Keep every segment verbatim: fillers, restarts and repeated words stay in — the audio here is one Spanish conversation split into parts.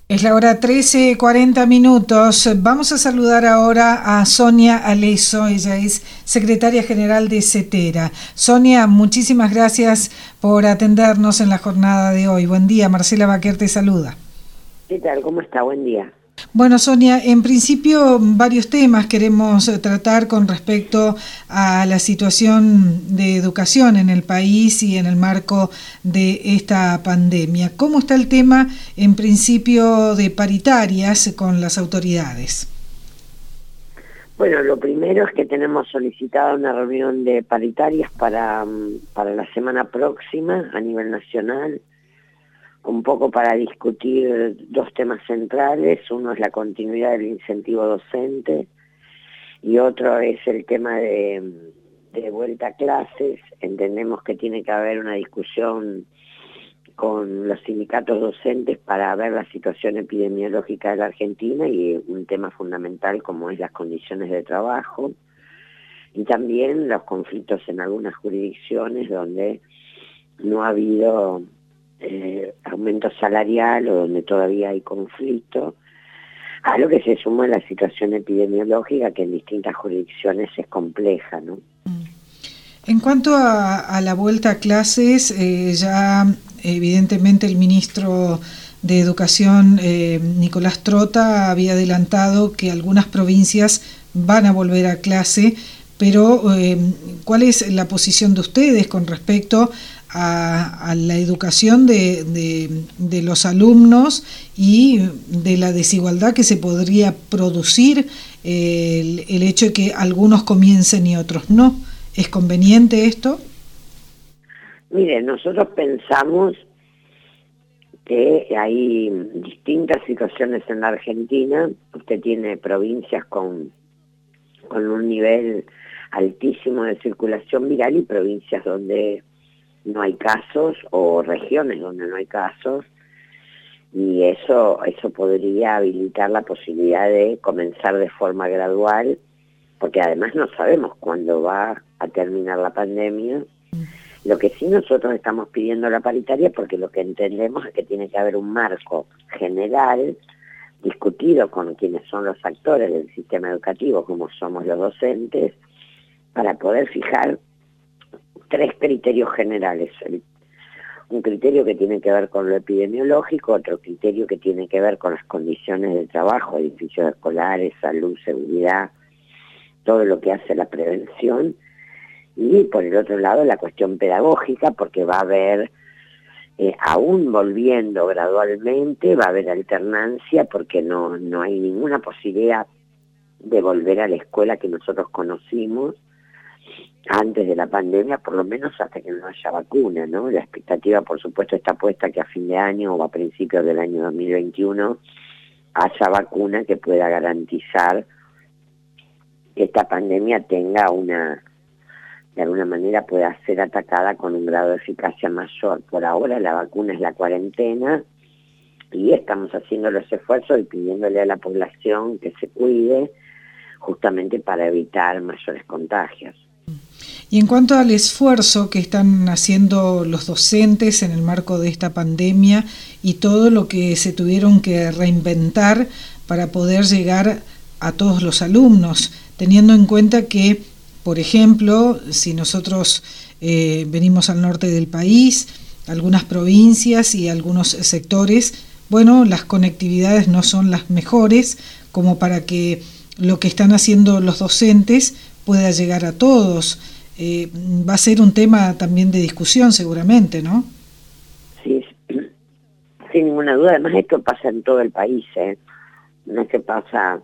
Es la hora trece, cuarenta minutos. Vamos a saludar ahora a Sonia Aleso. Ella es secretaria general de CETERA. Sonia, muchísimas gracias por atendernos en la jornada de hoy. Buen día, Marcela Baquer te saluda. ¿Qué tal? ¿Cómo está? Buen día. Bueno, Sonia, en principio varios temas queremos tratar con respecto a la situación de educación en el país y en el marco de esta pandemia. ¿Cómo está el tema, en principio, de paritarias con las autoridades? Bueno, lo primero es que tenemos solicitada una reunión de paritarias para, para la semana próxima a nivel nacional, un poco para discutir dos temas centrales. Uno es la continuidad del incentivo docente y otro es el tema de, de vuelta a clases. Entendemos que tiene que haber una discusión con los sindicatos docentes para ver la situación epidemiológica de la Argentina y un tema fundamental como es las condiciones de trabajo y también los conflictos en algunas jurisdicciones donde no ha habido Eh, aumento salarial o donde todavía hay conflicto, a lo que se suma la situación epidemiológica que en distintas jurisdicciones es compleja, ¿no? En cuanto a, a la vuelta a clases, eh, ya evidentemente el ministro de Educación, eh, Nicolás Trota, había adelantado que algunas provincias van a volver a clase, pero eh, ¿cuál es la posición de ustedes con respecto a, a la educación de, de, de los alumnos y de la desigualdad que se podría producir eh, el, el hecho de que algunos comiencen y otros no? ¿Es conveniente esto? Mire, nosotros pensamos que hay distintas situaciones en la Argentina. Usted tiene provincias con, con un nivel altísimo de circulación viral y provincias donde no hay casos o regiones donde no hay casos, y eso, eso podría habilitar la posibilidad de comenzar de forma gradual, porque además no sabemos cuándo va a terminar la pandemia. Lo que sí nosotros estamos pidiendo la paritaria porque lo que entendemos es que tiene que haber un marco general discutido con quienes son los actores del sistema educativo, como somos los docentes, para poder fijar tres criterios generales. Un criterio que tiene que ver con lo epidemiológico, otro criterio que tiene que ver con las condiciones de trabajo, edificios escolares, salud, seguridad, todo lo que hace la prevención, y por el otro lado la cuestión pedagógica, porque va a haber, eh, aún volviendo gradualmente, va a haber alternancia, porque no, no hay ninguna posibilidad de volver a la escuela que nosotros conocimos antes de la pandemia, por lo menos hasta que no haya vacuna, ¿no? La expectativa, por supuesto, está puesta que a fin de año o a principios del año dos mil veintiuno haya vacuna que pueda garantizar que esta pandemia tenga una, de alguna manera pueda ser atacada con un grado de eficacia mayor. Por ahora la vacuna es la cuarentena y estamos haciendo los esfuerzos y pidiéndole a la población que se cuide justamente para evitar mayores contagios. Y en cuanto al esfuerzo que están haciendo los docentes en el marco de esta pandemia y todo lo que se tuvieron que reinventar para poder llegar a todos los alumnos, teniendo en cuenta que, por ejemplo, si nosotros eh, venimos al norte del país, algunas provincias y algunos sectores, bueno, las conectividades no son las mejores como para que lo que están haciendo los docentes pueda llegar a todos. Eh, va a ser un tema también de discusión seguramente, ¿no? Sí, sin ninguna duda. Además esto pasa en todo el país, ¿eh? No es que pasa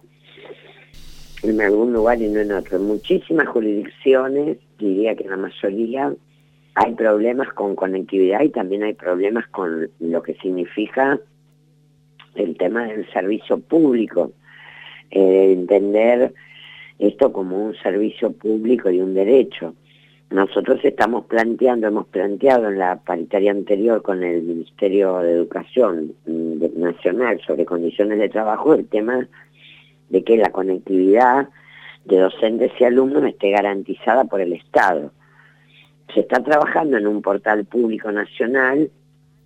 en algún lugar y no en otro. En muchísimas jurisdicciones, diría que en la mayoría, hay problemas con conectividad y también hay problemas con lo que significa el tema del servicio público. Eh, entender esto como un servicio público y un derecho. Nosotros estamos planteando, hemos planteado en la paritaria anterior con el Ministerio de Educación Nacional sobre condiciones de trabajo, el tema de que la conectividad de docentes y alumnos esté garantizada por el Estado. Se está trabajando en un portal público nacional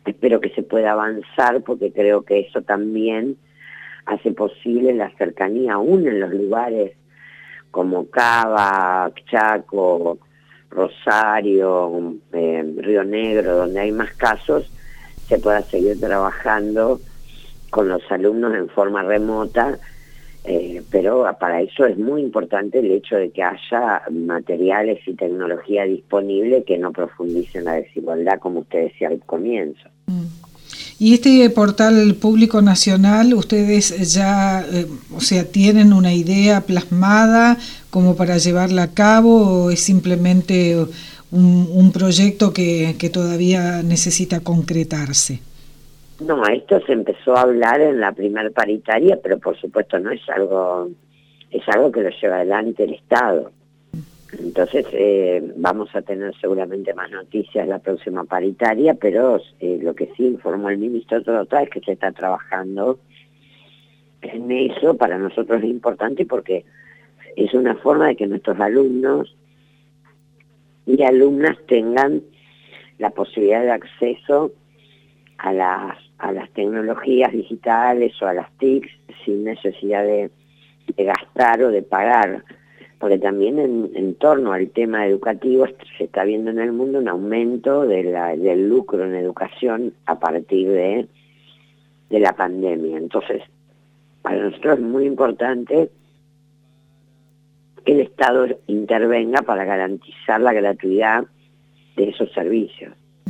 espero que se pueda avanzar, porque creo que eso también hace posible la cercanía aún en los lugares como Cava, Chaco, Rosario, eh, Río Negro, donde hay más casos, se pueda seguir trabajando con los alumnos en forma remota, eh, pero para eso es muy importante el hecho de que haya materiales y tecnología disponible que no profundicen la desigualdad, como usted decía al comienzo. Y este portal público nacional, ¿ustedes ya, eh, o sea, tienen una idea plasmada como para llevarla a cabo o es simplemente un, un proyecto que, que todavía necesita concretarse? No, esto se empezó a hablar en la primer paritaria, pero por supuesto no es algo, es algo que lo lleva adelante el Estado. Entonces eh, vamos a tener seguramente más noticias la próxima paritaria, pero eh, lo que sí informó el ministro Trota es que se está trabajando en eso. Para nosotros es importante porque es una forma de que nuestros alumnos y alumnas tengan la posibilidad de acceso a las, a las tecnologías digitales o a las T I Cs sin necesidad de, de gastar o de pagar. Porque también en, en torno al tema educativo se está viendo en el mundo un aumento de la, del lucro en educación a partir de, de la pandemia. Entonces, para nosotros es muy importante que el Estado intervenga para garantizar la gratuidad de esos servicios.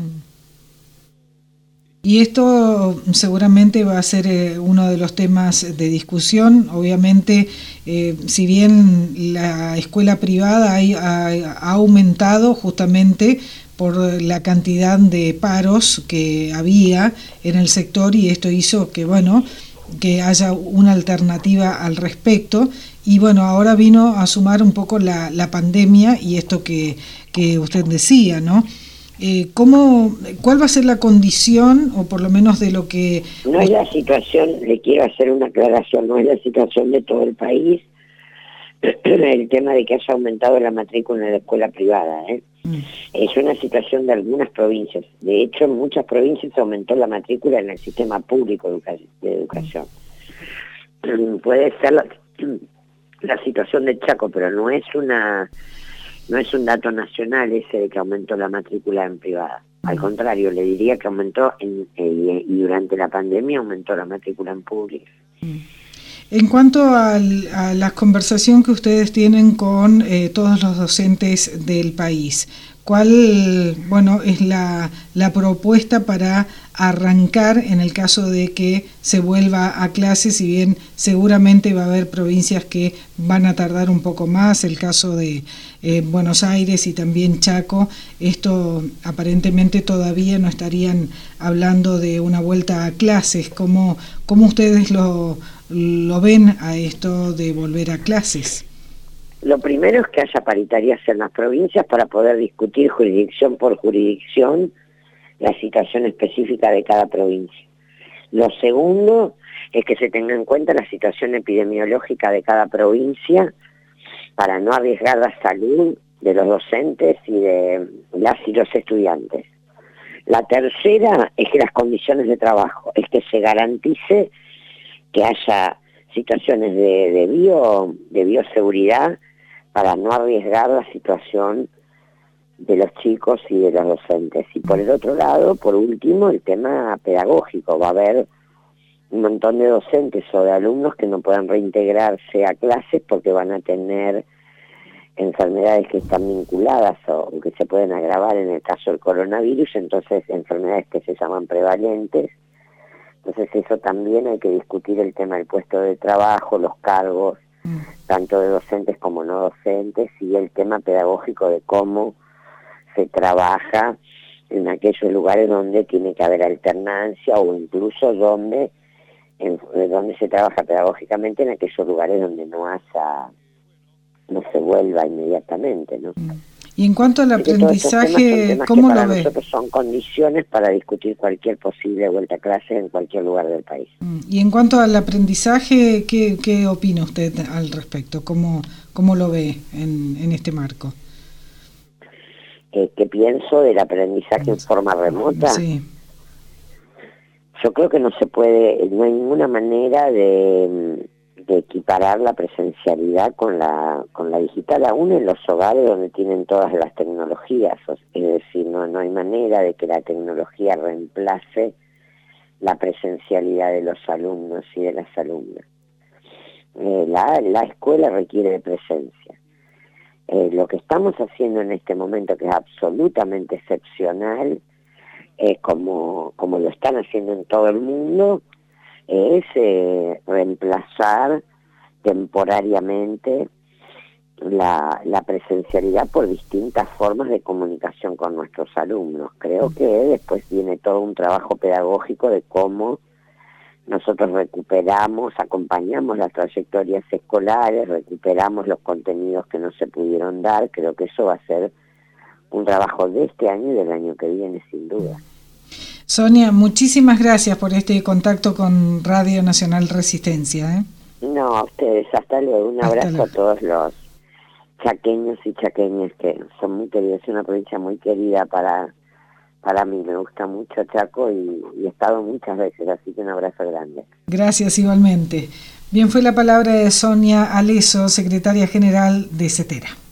Y esto seguramente va a ser eh, uno de los temas de discusión. Obviamente, eh, si bien la escuela privada hay, ha, ha aumentado justamente por la cantidad de paros que había en el sector, y esto hizo que, bueno, que haya una alternativa al respecto. Y bueno, ahora vino a sumar un poco la, la pandemia y esto que, que usted decía, ¿no? Eh, ¿cómo, ¿Cuál va a ser la condición, o por lo menos de lo que...? No es la situación, le quiero hacer una aclaración, no es la situación de todo el país, el tema de que haya aumentado la matrícula en la escuela privada, ¿eh? Mm. Es una situación de algunas provincias. De hecho, en muchas provincias aumentó la matrícula en el sistema público de educación. Mm. Puede ser la, la situación de Chaco, pero no es una... No es un dato nacional ese de que aumentó la matrícula en privada. Al contrario, le diría que aumentó en, eh, y durante la pandemia aumentó la matrícula en pública. En cuanto al, a la conversación que ustedes tienen con eh, todos los docentes del país, ¿cuál, bueno, es la, la propuesta para arrancar en el caso de que se vuelva a clases? Si bien seguramente va a haber provincias que van a tardar un poco más, el caso de eh, Buenos Aires y también Chaco, esto aparentemente todavía no estarían hablando de una vuelta a clases. ¿Cómo, cómo ustedes lo, lo ven a esto de volver a clases? Lo primero es que haya paritarias en las provincias para poder discutir jurisdicción por jurisdicción la situación específica de cada provincia. Lo segundo es que se tenga en cuenta la situación epidemiológica de cada provincia para no arriesgar la salud de los docentes y de las y los estudiantes. La tercera es que las condiciones de trabajo, es que se garantice que haya situaciones de, de, bio, de bioseguridad para no arriesgar la situación de los chicos y de los docentes. Y por el otro lado, por último, el tema pedagógico. Va a haber un montón de docentes o de alumnos que no puedan reintegrarse a clases porque van a tener enfermedades que están vinculadas o que se pueden agravar en el caso del coronavirus, entonces enfermedades que se llaman prevalentes. Entonces eso también hay que discutir, el tema del puesto de trabajo, los cargos, tanto de docentes como no docentes, y el tema pedagógico de cómo se trabaja en aquellos lugares donde tiene que haber alternancia, o incluso donde, en, donde se trabaja pedagógicamente en aquellos lugares donde no haya, no se vuelva inmediatamente, ¿no? Y en cuanto al aprendizaje, ¿cómo lo ves? Para nosotros son condiciones para discutir cualquier posible vuelta a clase en cualquier lugar del país. Y en cuanto al aprendizaje, ¿qué, qué opina usted al respecto? ¿Cómo, cómo lo ve en, en este marco? Eh, ¿Qué pienso del aprendizaje en forma remota? Sí. yo creo que no se puede, no hay ninguna manera de, de equiparar la presencialidad con la con la digital, aún en los hogares donde tienen todas las tecnologías. Es decir, no, no hay manera de que la tecnología reemplace la presencialidad de los alumnos y de las alumnas. Eh, la, la escuela requiere de presencia. Eh, lo que estamos haciendo en este momento, que es absolutamente excepcional, eh, como, como lo están haciendo en todo el mundo, es eh, reemplazar temporariamente la, la presencialidad por distintas formas de comunicación con nuestros alumnos. Creo que después viene todo un trabajo pedagógico de cómo nosotros recuperamos, acompañamos las trayectorias escolares, recuperamos los contenidos que no se pudieron dar. Creo que eso va a ser un trabajo de este año y del año que viene, sin duda. Sonia, muchísimas gracias por este contacto con Radio Nacional Resistencia. ¿eh? No, a ustedes, hasta luego. Un Hasta abrazo luego. a todos los chaqueños y chaqueñas que son muy queridos. Es una provincia muy querida para, para mí. Me gusta mucho Chaco y, y he estado muchas veces, así que un abrazo grande. Gracias igualmente. Bien, fue la palabra de Sonia Aleso, secretaria general de CETERA.